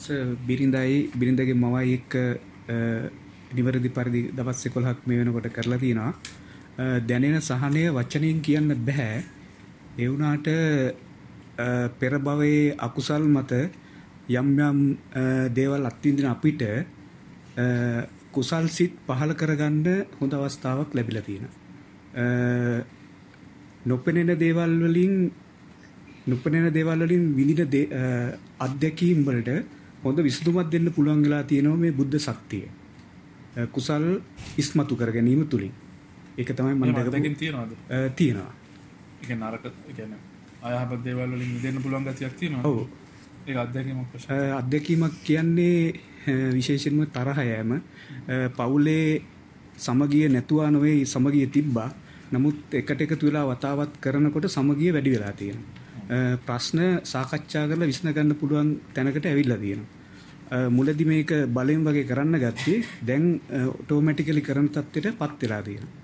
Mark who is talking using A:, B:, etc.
A: බිරිඳගේ මවයි එක්ක නිවැරදි පරිදි දවස් 11ක් මේ වෙනකොට කරලා තිනවා. දැනෙන සහනය වචනයෙන් කියන්න බෑ. ඒ වුණාට පෙර භවයේ අකුසල් මත යම් යම් දේවල් අත්විඳින අපිට කුසල් සිත් පහළ කරගන්න හොඳ අවස්ථාවක් ලැබිලා තියෙනවා. නොපෙනෙන දේවල් වලින් විඳින අත්දැකීම් වලට හොඳ විසඳුමක් දෙන්න පුළුවන් වෙලා තියෙනවා මේ බුද්ධ ශක්තිය. කුසල් ඉස්මතු කර ගැනීම තුලින්. ඒක තමයි මම
B: දැකපු තියෙනවද?
A: තියෙනවා.
B: ඒ කියන්නේ නරක ඒ කියන්නේ අයහපත් දේවල් වලින් මිදෙන්න පුළුවන් ගතියක් තියෙනවා.
A: ඔව්.
B: ඒක අත්දැකීමක් වශයෙන්.
A: අත්දැකීමක් කියන්නේ විශේෂයෙන්ම තරහ යෑම. පවුලේ සමගිය නැතුවා නොවේ සමගිය තිබ්බා. නමුත් එකට එකතු වෙලා වතාවත් කරනකොට සමගිය වැඩි වෙලා තියෙනවා. ප්‍රශ්න සාකච්ඡා කරලා විසඳ ගන්න පුළුවන් තැනකට ඇවිල්ලා තියෙනවා. මුලදී මේක බලෙන් වගේ කරන්න ගත්තේ දැන් ඔටෝමැටිකලි කරන තත්ත්වයටපත් වෙලා තියෙනවා.